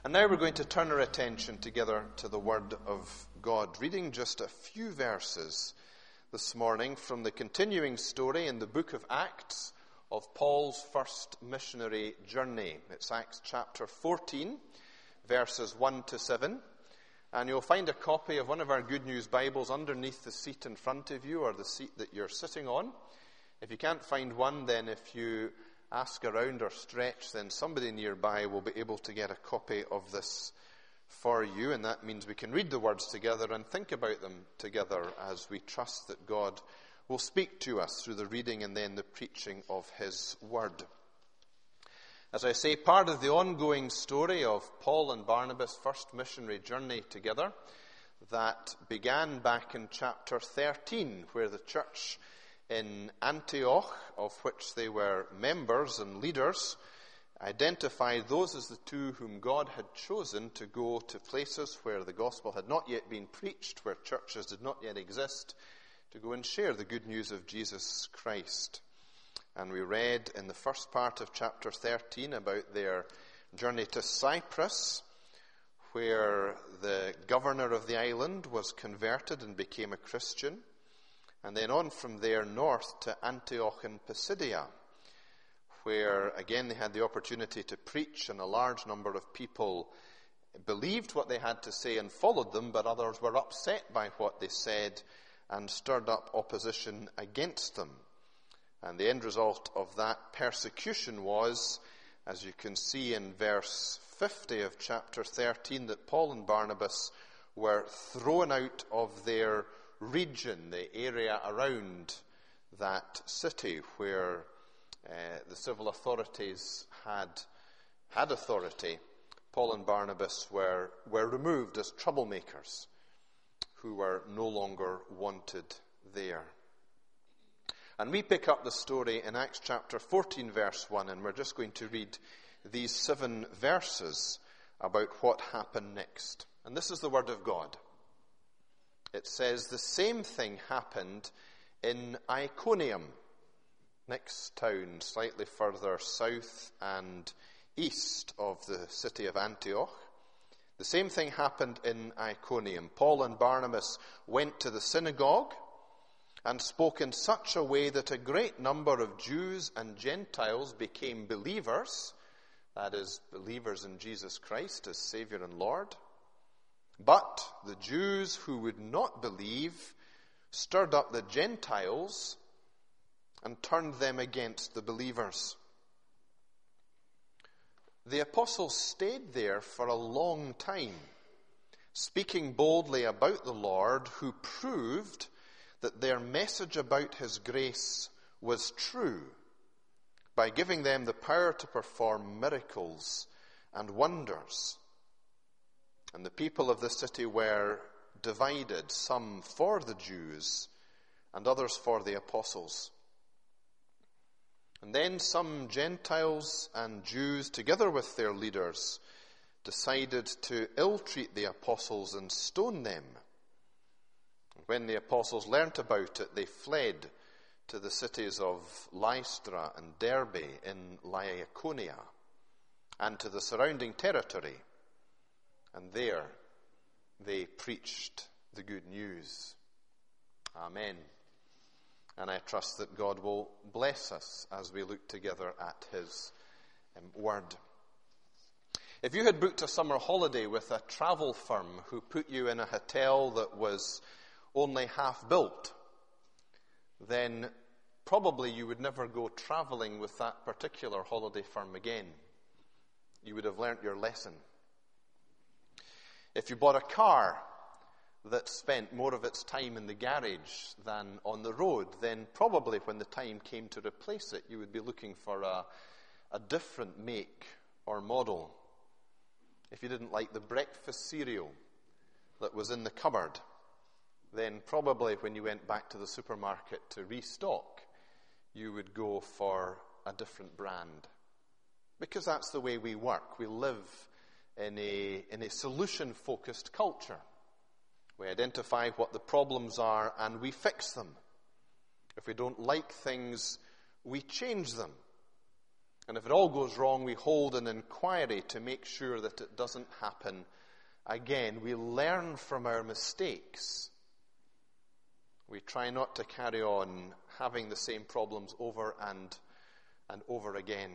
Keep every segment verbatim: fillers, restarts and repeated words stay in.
And now we're going to turn our attention together to the Word of God, reading just a few verses this morning from the continuing story in the book of Acts of Paul's first missionary journey. It's Acts chapter fourteen, verses one to seven. And you'll find a copy of one of our Good News Bibles underneath the seat in front of you, or the seat that you're sitting on. If you can't find one, then if you ask around or stretch, then somebody nearby will be able to get a copy of this for you. And that means we can read the words together and think about them together as we trust that God will speak to us through the reading and then the preaching of his word. As I say, part of the ongoing story of Paul and Barnabas' first missionary journey together that began back in chapter thirteen, where the church in Antioch, of which they were members and leaders, identified those as the two whom God had chosen to go to places where the gospel had not yet been preached, where churches did not yet exist, to go and share the good news of Jesus Christ. And we read in the first part of chapter thirteen about their journey to Cyprus, where the governor of the island was converted and became a Christian. And then on from there north to Antioch in Pisidia, where again they had the opportunity to preach, and a large number of people believed what they had to say and followed them, but others were upset by what they said and stirred up opposition against them. And the end result of that persecution was, as you can see in verse fifty of chapter thirteen, that Paul and Barnabas were thrown out of their region, the area around that city where uh, the civil authorities had had authority. Paul and Barnabas were, were removed as troublemakers who were no longer wanted there. And we pick up the story in Acts chapter fourteen, verse one, and we're just going to read these seven verses about what happened next. And this is the word of God. It says, the same thing happened in Iconium, next town, slightly further south and east of the city of Antioch. The same thing happened in Iconium. Paul and Barnabas went to the synagogue and spoke in such a way that a great number of Jews and Gentiles became believers, that is, believers in Jesus Christ as Savior and Lord. But the Jews who would not believe stirred up the Gentiles and turned them against the believers. The apostles stayed there for a long time, speaking boldly about the Lord, who proved that their message about his grace was true by giving them the power to perform miracles and wonders. And the people of the city were divided, some for the Jews and others for the apostles. And then some Gentiles and Jews, together with their leaders, decided to ill-treat the apostles and stone them. When the apostles learnt about it, they fled to the cities of Lystra and Derbe in Lycaonia and to the surrounding territory. And there they preached the good news. Amen. And I trust that God will bless us as we look together at his um, word. If you had booked a summer holiday with a travel firm who put you in a hotel that was only half built, then probably you would never go traveling with that particular holiday firm again. You would have learnt your lesson. If you bought a car that spent more of its time in the garage than on the road, then probably when the time came to replace it, you would be looking for a, a different make or model. If you didn't like the breakfast cereal that was in the cupboard, then probably when you went back to the supermarket to restock, you would go for a different brand. Because that's the way we work. We live in a, in a solution-focused culture. We identify what the problems are and we fix them. If we don't like things, we change them. And if it all goes wrong, we hold an inquiry to make sure that it doesn't happen again. We learn from our mistakes. We try not to carry on having the same problems over and, and over again.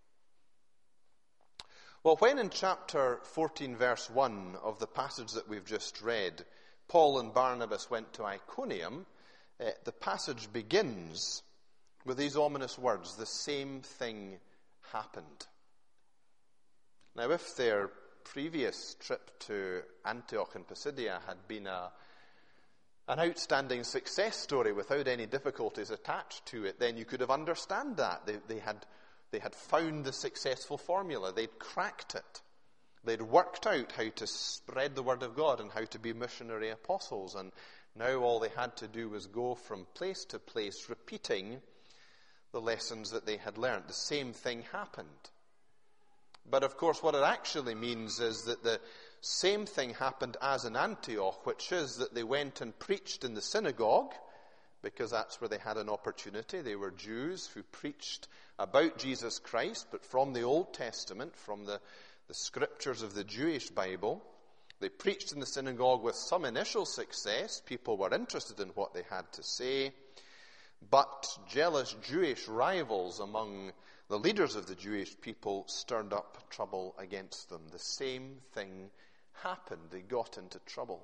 Well, when in chapter fourteen, verse one of the passage that we've just read, Paul and Barnabas went to Iconium, uh, the passage begins with these ominous words, the same thing happened. Now, if their previous trip to Antioch and Pisidia had been a, an outstanding success story without any difficulties attached to it, then you could have understood that. They, they had They had found the successful formula. They'd cracked it. They'd worked out how to spread the word of God and how to be missionary apostles. And now all they had to do was go from place to place, repeating the lessons that they had learned. The same thing happened. But of course, what it actually means is that the same thing happened as in Antioch, which is that they went and preached in the synagogue, because that's where they had an opportunity. They were Jews who preached about Jesus Christ, but from the Old Testament, from the, the scriptures of the Jewish Bible. They preached in the synagogue with some initial success. People were interested in what they had to say. But jealous Jewish rivals among the leaders of the Jewish people stirred up trouble against them. The same thing happened. They got into trouble.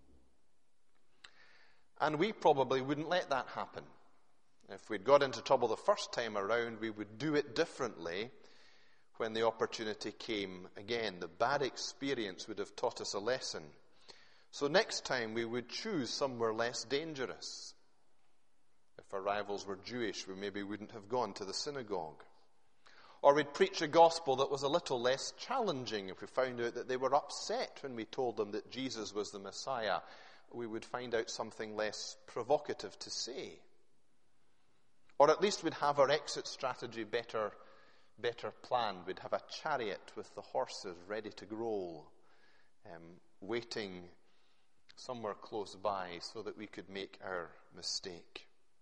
And we probably wouldn't let that happen. If we'd got into trouble the first time around, we would do it differently when the opportunity came again. The bad experience would have taught us a lesson. So next time we would choose somewhere less dangerous. If our rivals were Jewish, we maybe wouldn't have gone to the synagogue. Or we'd preach a gospel that was a little less challenging. If we found out that they were upset when we told them that Jesus was the Messiah, we would find out something less provocative to say. Or at least we'd have our exit strategy better, better planned. We'd have a chariot with the horses ready to roll, um, waiting somewhere close by so that we could make our mistake.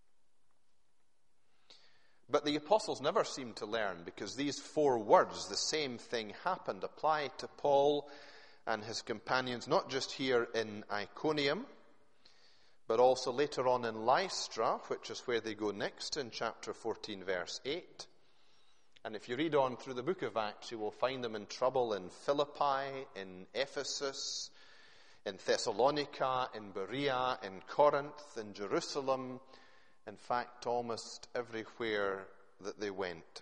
But the apostles never seemed to learn, because these four words, the same thing happened, apply to Paul and his companions, not just here in Iconium, but also later on in Lystra, which is where they go next in chapter fourteen, verse eight. And if you read on through the book of Acts, you will find them in trouble in Philippi, in Ephesus, in Thessalonica, in Berea, in Corinth, in Jerusalem, in fact, almost everywhere that they went.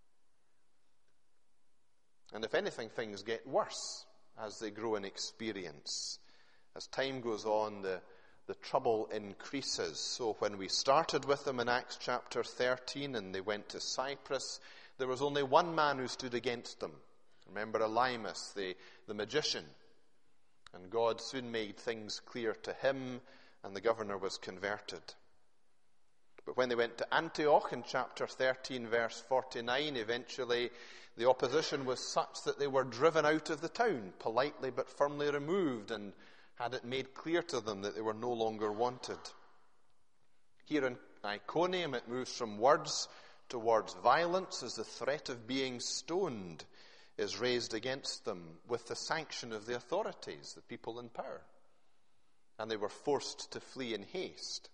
And if anything, things get worse as they grow in experience. As time goes on, the, the trouble increases. So when we started with them in Acts chapter thirteen and they went to Cyprus, there was only one man who stood against them. Remember Elymas, the, the magician. And God soon made things clear to him, and the governor was converted. But when they went to Antioch in chapter thirteen, verse forty-nine, eventually the opposition was such that they were driven out of the town, politely but firmly removed, and had it made clear to them that they were no longer wanted. Here in Iconium, it moves from words towards violence as the threat of being stoned is raised against them with the sanction of the authorities, the people in power. And they were forced to flee in haste.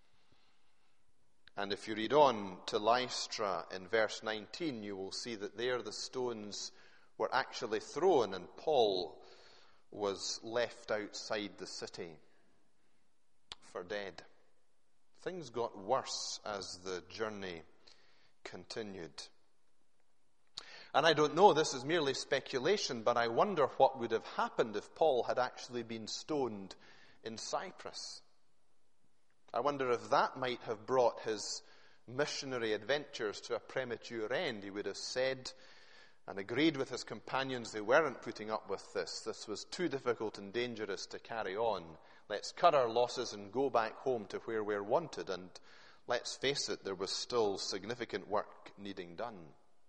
And if you read on to Lystra in verse nineteen, you will see that there the stones were actually thrown and Paul was left outside the city for dead. Things got worse as the journey continued. And I don't know, this is merely speculation, but I wonder what would have happened if Paul had actually been stoned in Cyprus. I wonder if that might have brought his missionary adventures to a premature end. He would have said and agreed with his companions they weren't putting up with this. This was too difficult and dangerous to carry on. Let's cut our losses and go back home to where we're wanted. And let's face it, there was still significant work needing done.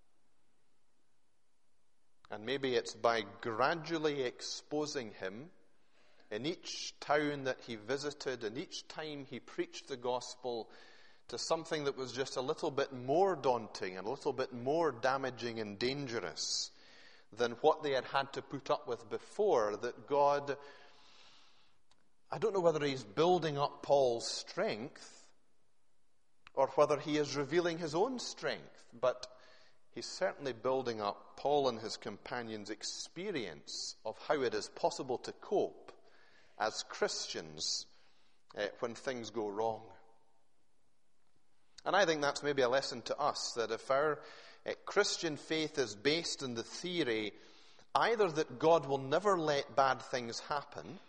And maybe it's by gradually exposing him in each town that he visited, and each time he preached the gospel, to something that was just a little bit more daunting and a little bit more damaging and dangerous than what they had had to put up with before, that God, I don't know whether he's building up Paul's strength or whether he is revealing his own strength, but he's certainly building up Paul and his companions' experience of how it is possible to cope as Christians uh, when things go wrong. And I think that's maybe a lesson to us, that if our uh, Christian faith is based in the theory either that God will never let bad things happen,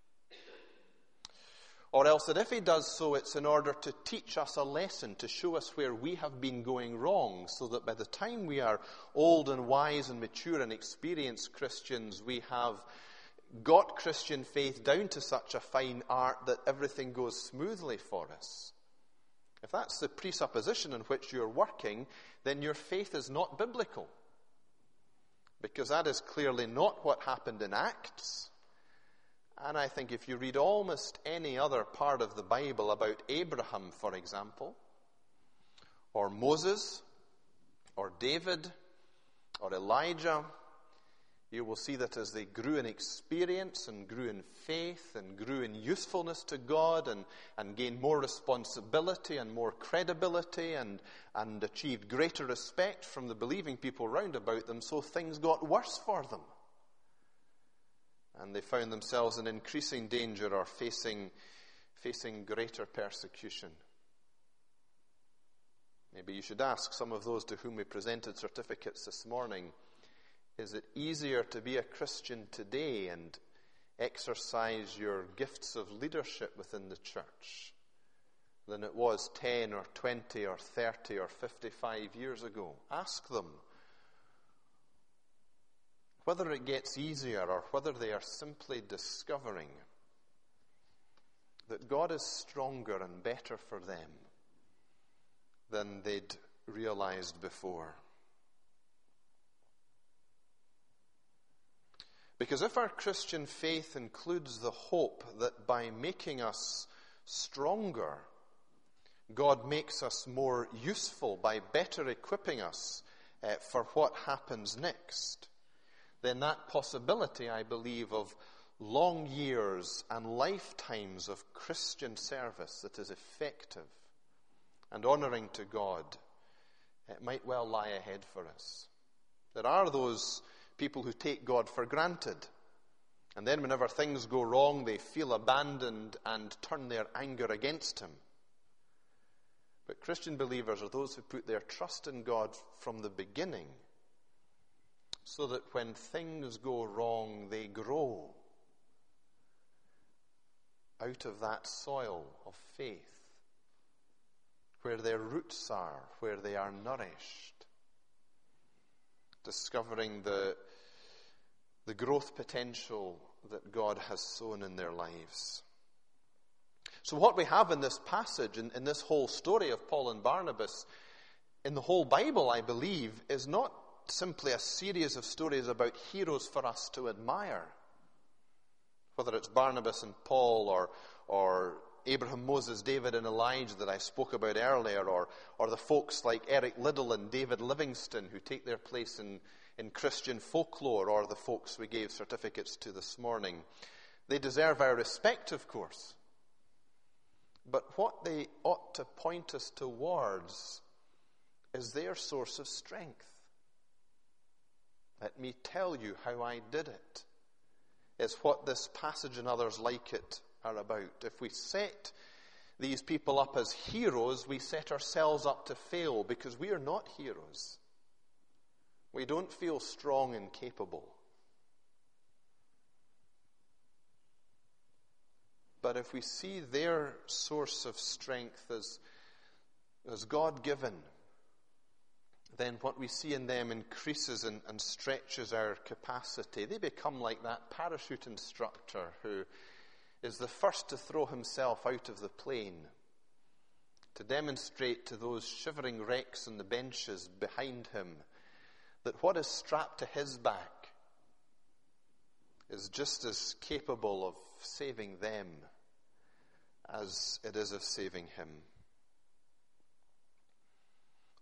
or else that if he does so, it's in order to teach us a lesson, to show us where we have been going wrong, so that by the time we are old and wise and mature and experienced Christians, we have got Christian faith down to such a fine art that everything goes smoothly for us. If that's the presupposition in which you're working, then your faith is not biblical. Because that is clearly not what happened in Acts. And I think if you read almost any other part of the Bible about Abraham, for example, or Moses, or David, or Elijah, you will see that as they grew in experience and grew in faith and grew in usefulness to God and, and gained more responsibility and more credibility and, and achieved greater respect from the believing people round about them, so things got worse for them. And they found themselves in increasing danger or facing, facing greater persecution. Maybe you should ask some of those to whom we presented certificates this morning, is it easier to be a Christian today and exercise your gifts of leadership within the church than it was ten or twenty or thirty or fifty-five years ago? Ask them whether it gets easier or whether they are simply discovering that God is stronger and better for them than they'd realized before. Because if our Christian faith includes the hope that by making us stronger, God makes us more useful by better equipping us uh, for what happens next, then that possibility, I believe, of long years and lifetimes of Christian service that is effective and honoring to God, it might well lie ahead for us. There are those people who take God for granted, and then whenever things go wrong, they feel abandoned and turn their anger against him. But Christian believers are those who put their trust in God from the beginning, so that when things go wrong, they grow out of that soil of faith, where their roots are, where they are nourished, discovering the, the growth potential that God has sown in their lives. So what we have in this passage, in, in this whole story of Paul and Barnabas, in the whole Bible, I believe, is not simply a series of stories about heroes for us to admire. Whether it's Barnabas and Paul, or, or Abraham, Moses, David, and Elijah that I spoke about earlier, or, or the folks like Eric Liddell and David Livingstone who take their place in, in Christian folklore, or the folks we gave certificates to this morning. They deserve our respect, of course. But what they ought to point us towards is their source of strength. Let me tell you how I did it, is what this passage and others like it are about. If we set these people up as heroes, we set ourselves up to fail, because we are not heroes. We don't feel strong and capable. But if we see their source of strength as, as God-given, then what we see in them increases and, and stretches our capacity. They become like that parachute instructor who is the first to throw himself out of the plane, to demonstrate to those shivering wrecks on the benches behind him that what is strapped to his back is just as capable of saving them as it is of saving him.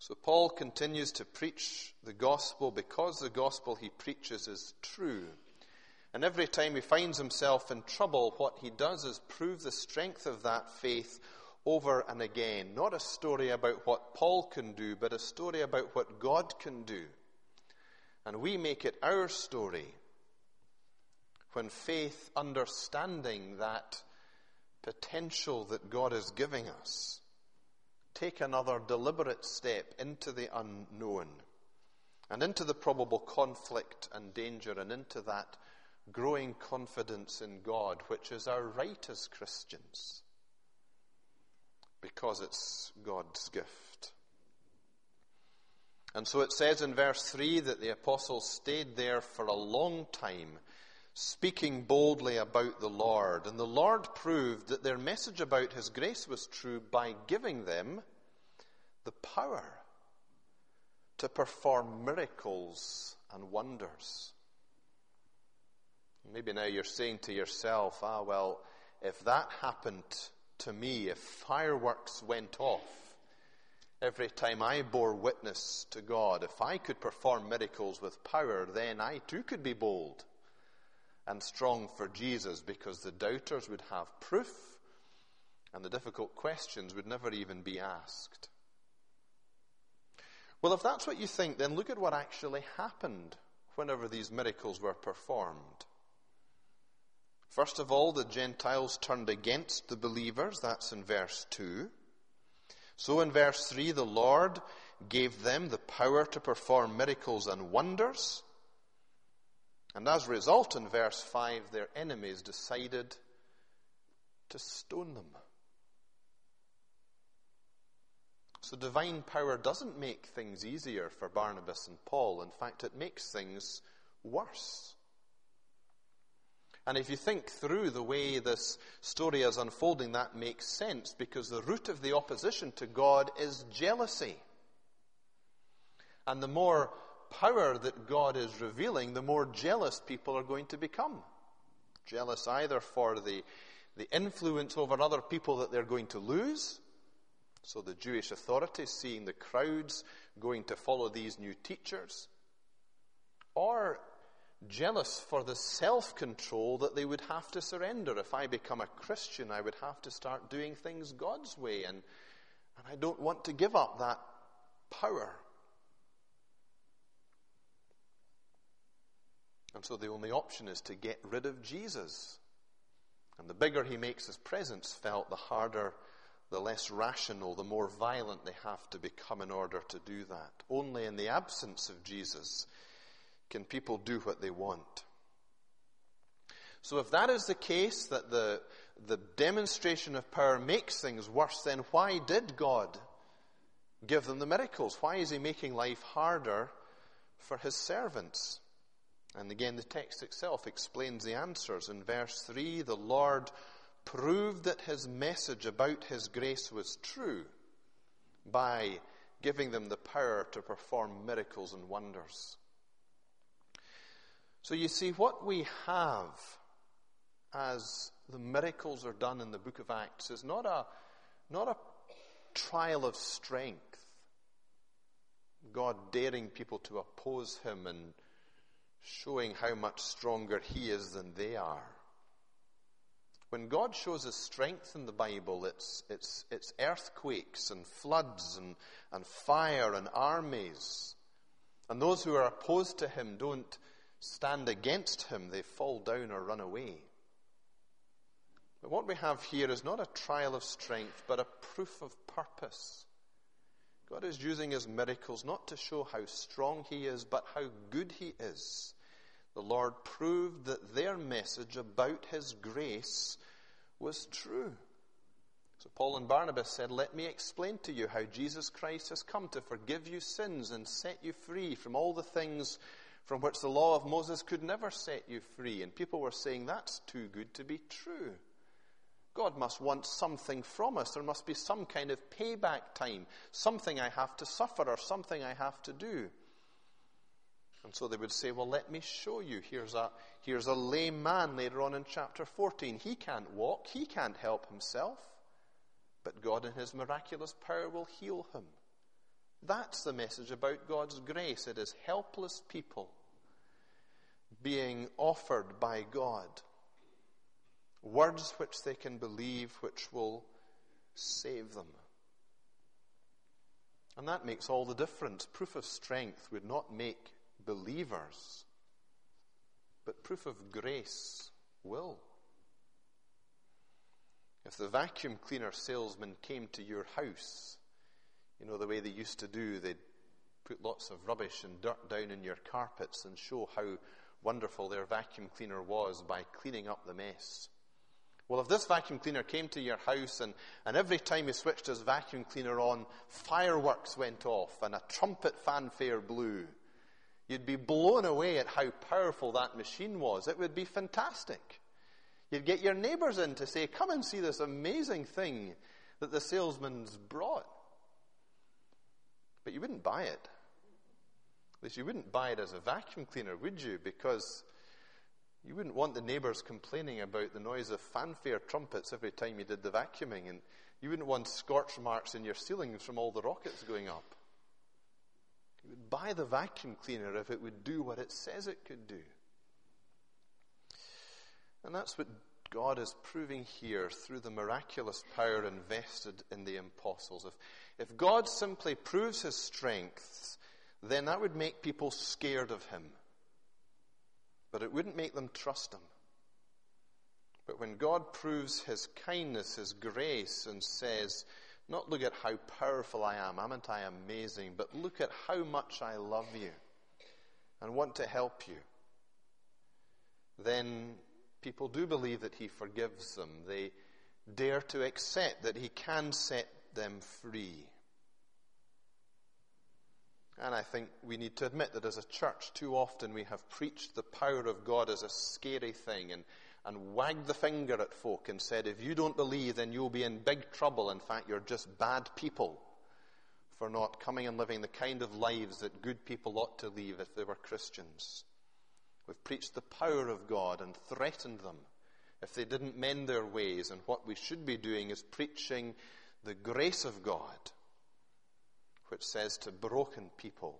So Paul continues to preach the gospel because the gospel he preaches is true. And every time he finds himself in trouble, what he does is prove the strength of that faith over and again. Not a story about what Paul can do, but a story about what God can do. And we make it our story when faith, understanding that potential that God is giving us, take another deliberate step into the unknown and into the probable conflict and danger and into that growing confidence in God, which is our right as Christians, because it's God's gift. And so it says in verse three that the apostles stayed there for a long time, speaking boldly about the Lord. And the Lord proved that their message about his grace was true by giving them the power to perform miracles and wonders. Maybe now you're saying to yourself, ah, well, if that happened to me, if fireworks went off every time I bore witness to God, if I could perform miracles with power, then I too could be bold and strong for Jesus, because the doubters would have proof and the difficult questions would never even be asked. Well, if that's what you think, then look at what actually happened whenever these miracles were performed. First of all, the Gentiles turned against the believers. That's in verse two. So in verse three, the Lord gave them the power to perform miracles and wonders. And as a result, in verse five, their enemies decided to stone them. So divine power doesn't make things easier for Barnabas and Paul. In fact, it makes things worse. And if you think through the way this story is unfolding, that makes sense, because the root of the opposition to God is jealousy. And the more power that God is revealing, the more jealous people are going to become. Jealous either for the, the influence over other people that they're going to lose. So the Jewish authorities seeing the crowds going to follow these new teachers. Or jealous for the self-control that they would have to surrender. If I become a Christian, I would have to start doing things God's way, and, and I don't want to give up that power. And so the only option is to get rid of Jesus. And the bigger he makes his presence felt, the harder, the less rational, the more violent they have to become in order to do that. Only in the absence of Jesus can people do what they want. So if that is the case, that the, the demonstration of power makes things worse, then why did God give them the miracles? Why is he making life harder for his servants? And again, the text itself explains the answers. In verse three, the Lord proved that his message about his grace was true by giving them the power to perform miracles and wonders. So you see, what we have as the miracles are done in the book of Acts is not a, not a trial of strength, God daring people to oppose him and showing how much stronger he is than they are. When God shows his strength in the Bible, it's, it's, it's earthquakes and floods and, and fire and armies. And those who are opposed to him don't stand against him, they fall down or run away. But what we have here is not a trial of strength, but a proof of purpose. God is using his miracles not to show how strong he is, but how good he is. The Lord proved that their message about his grace was true. So Paul and Barnabas said, let me explain to you how Jesus Christ has come to forgive you sins and set you free from all the things from which the law of Moses could never set you free. And people were saying, that's too good to be true. God must want something from us. There must be some kind of payback time, something I have to suffer or something I have to do. And so they would say, well, let me show you. Here's a, here's a lame man later on in chapter fourteen. He can't walk. He can't help himself. But God in his miraculous power will heal him. That's the message about God's grace. It is helpless people being offered by God words which they can believe, which will save them. And that makes all the difference. Proof of strength would not make believers, but proof of grace will. If the vacuum cleaner salesman came to your house, you know the way they used to do, they'd put lots of rubbish and dirt down in your carpets and show how wonderful their vacuum cleaner was by cleaning up the mess. Well, if this vacuum cleaner came to your house and, and every time he switched his vacuum cleaner on, fireworks went off and a trumpet fanfare blew, you'd be blown away at how powerful that machine was. It would be fantastic. You'd get your neighbors in to say, come and see this amazing thing that the salesman's brought. But you wouldn't buy it. At least you wouldn't buy it as a vacuum cleaner, would you? Because you wouldn't want the neighbors complaining about the noise of fanfare trumpets every time you did the vacuuming. And you wouldn't want scorch marks in your ceilings from all the rockets going up. You would buy the vacuum cleaner if it would do what it says it could do. And that's what God is proving here through the miraculous power invested in the apostles. If, if God simply proves his strength, then that would make people scared of him. But it wouldn't make them trust him. But when God proves his kindness, his grace, and says, not look at how powerful I am, aren't I amazing, but look at how much I love you and want to help you, then people do believe that he forgives them. They dare to accept that he can set them free. And I think we need to admit that as a church, too often we have preached the power of God as a scary thing and, and wagged the finger at folk and said, if you don't believe, then you'll be in big trouble. In fact, you're just bad people for not coming and living the kind of lives that good people ought to live if they were Christians. We've preached the power of God and threatened them if they didn't mend their ways. And what we should be doing is preaching the grace of God, which says to broken people,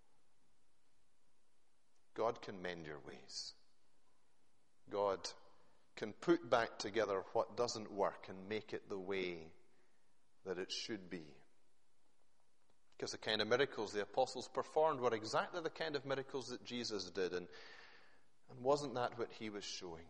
God can mend your ways. God can put back together what doesn't work and make it the way that it should be. Because the kind of miracles the apostles performed were exactly the kind of miracles that Jesus did. And, and wasn't that what he was showing?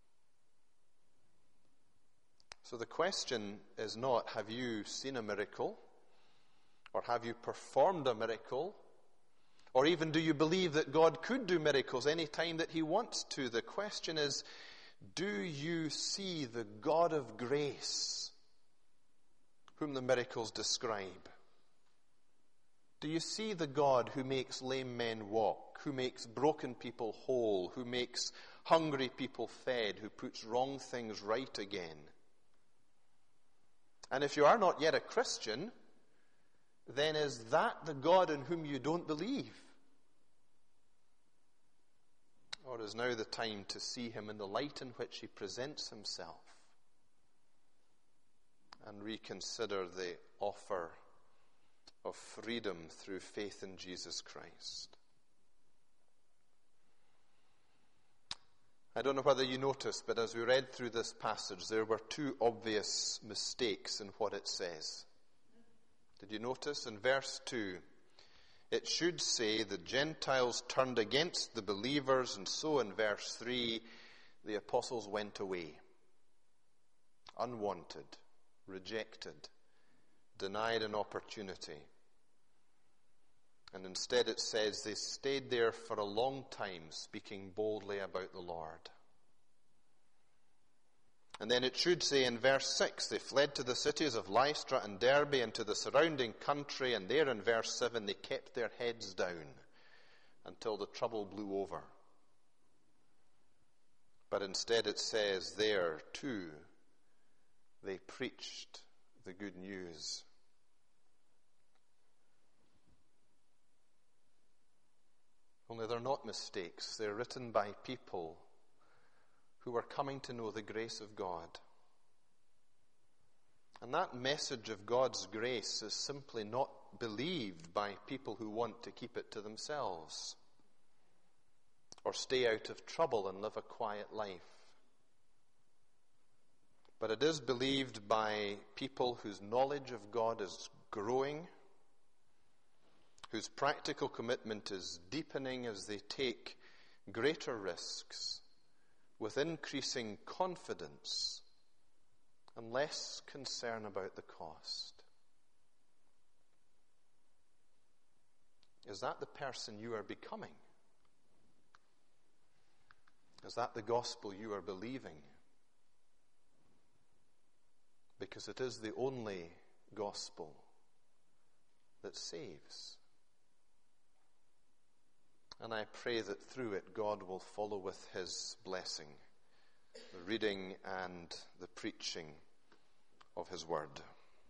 So the question is not, have you seen a miracle? Or have you performed a miracle? Or even do you believe that God could do miracles any time that he wants to? The question is, do you see the God of grace whom the miracles describe? Do you see the God who makes lame men walk, who makes broken people whole, who makes hungry people fed, who puts wrong things right again? And if you are not yet a Christian, then is that the God in whom you don't believe? Or is now the time to see him in the light in which he presents himself and reconsider the offer of freedom through faith in Jesus Christ? I don't know whether you noticed, but as we read through this passage, there were two obvious mistakes in what it says. Did you notice? In verse two, it should say the Gentiles turned against the believers, and so in verse three, the apostles went away. Unwanted, rejected, denied an opportunity. And instead it says they stayed there for a long time, speaking boldly about the Lord. And then it should say in verse six, they fled to the cities of Lystra and Derbe and to the surrounding country, and there in verse seven, they kept their heads down until the trouble blew over. But instead it says there, too, they preached the good news. Only they're not mistakes. They're written by people who are coming to know the grace of God. And that message of God's grace is simply not believed by people who want to keep it to themselves or stay out of trouble and live a quiet life. But it is believed by people whose knowledge of God is growing, whose practical commitment is deepening as they take greater risks with increasing confidence and less concern about the cost. Is that the person you are becoming? Is that the gospel you are believing? Because it is the only gospel that saves. And I pray that through it God will follow with his blessing the reading and the preaching of his word.